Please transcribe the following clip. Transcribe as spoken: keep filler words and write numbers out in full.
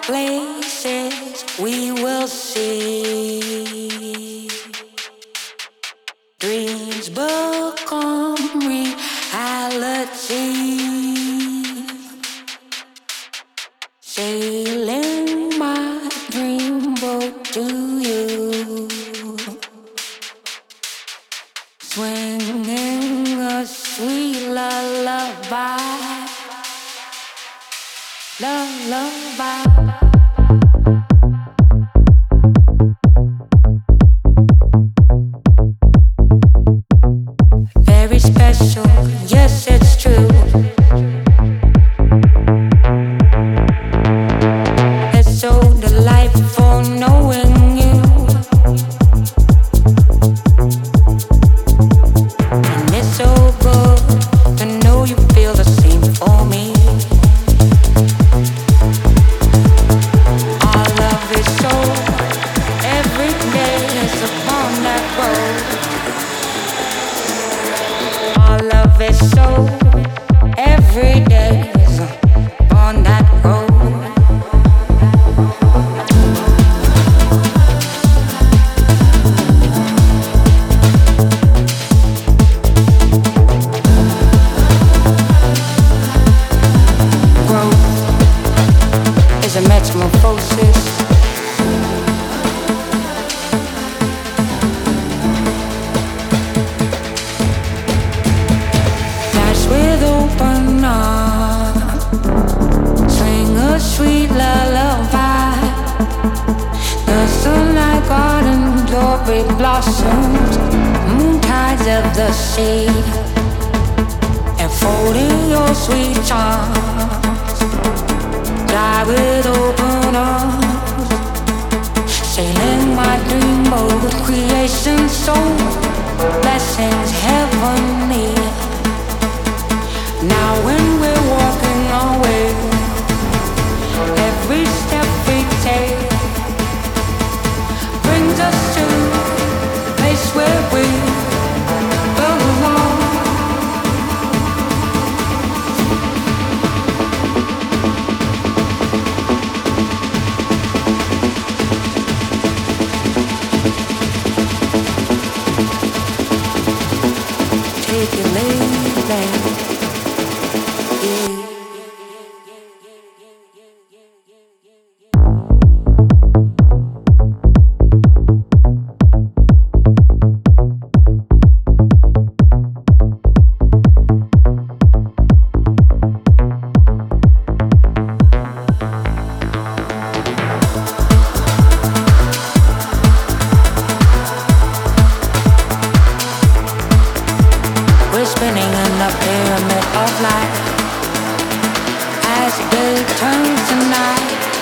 places we will see. Dreams become reality. Sailing my dream boat to you. Swinging a sweet lullaby. Lullaby. Very special, yes, it's true. It's so delightful knowing you. And it's so good to know you feel the same for me. Our love is so every day is upon that road. Our love is so every day is on that road. Growth is a metamorphosis. With open arms, swing a sweet lullaby. The sunlight garden, glory blossoms, moon tides of the sea, enfolding your sweet charms. Fly with open arms, sailing my dream boat with creation soul, blessings heavenly. Now when we're walking our way, every step we take brings us to a place where we belong. Take it, lady. We're spinning in the pyramid of life as day turns to night.